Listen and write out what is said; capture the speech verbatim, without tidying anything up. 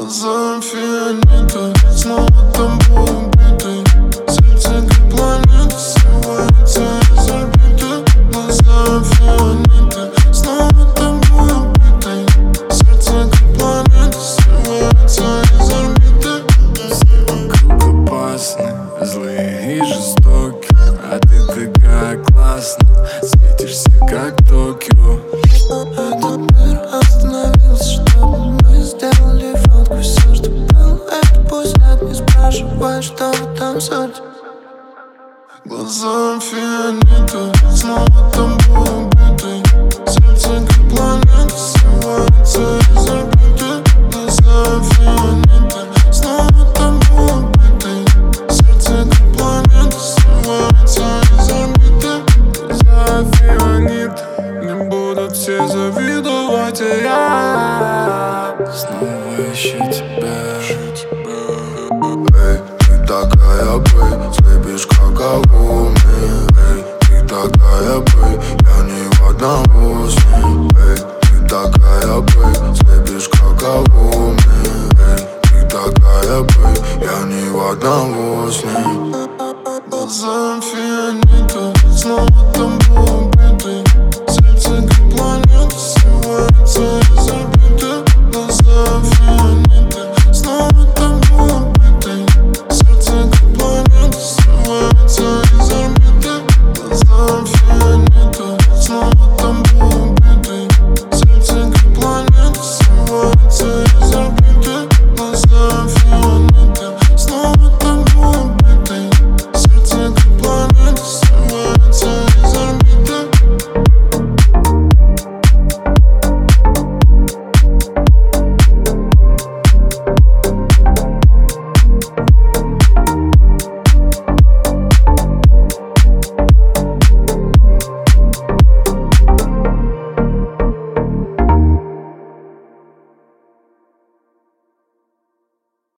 Глаза фиолета, снова тобой убитый. Сердце как планета, срывается из орбиты. Глаза фиолета, снова тобой убитый. Сердце как планета, срывается из орбиты. Все вокруг опасны, злые и жестокие, а ты такая классная, светишься как Токио. Этот мир остановился, чтобы мы сделали фотку. Все, что было, это пусть нет. Не спрашивай, что вы там суть. Глаза фиолета, снова тобой убитый. Сердце как планета, срывается из орбиты. Глаза фиолета, снова тобой убитый. Сердце как планета, срывается из орбиты. Глаза фиолет, не будут все завидовать, а я снова ищу тебя. Эй, ты такая, бэй, слепишь как огонь. Эй, ты такая, бэй, я не в одного с ней. Эй, ты такая, бэй, слепишь как огонь. Эй, ты такая, бэй, я не в одного с ней. Глаза фиолета, снова тобой убитый. Сердце как планета, срывается из орбиты. Глаза фиолета, снова тобой убитый. Сердце как планета, срывается из орбиты. Глаза фиолета, снова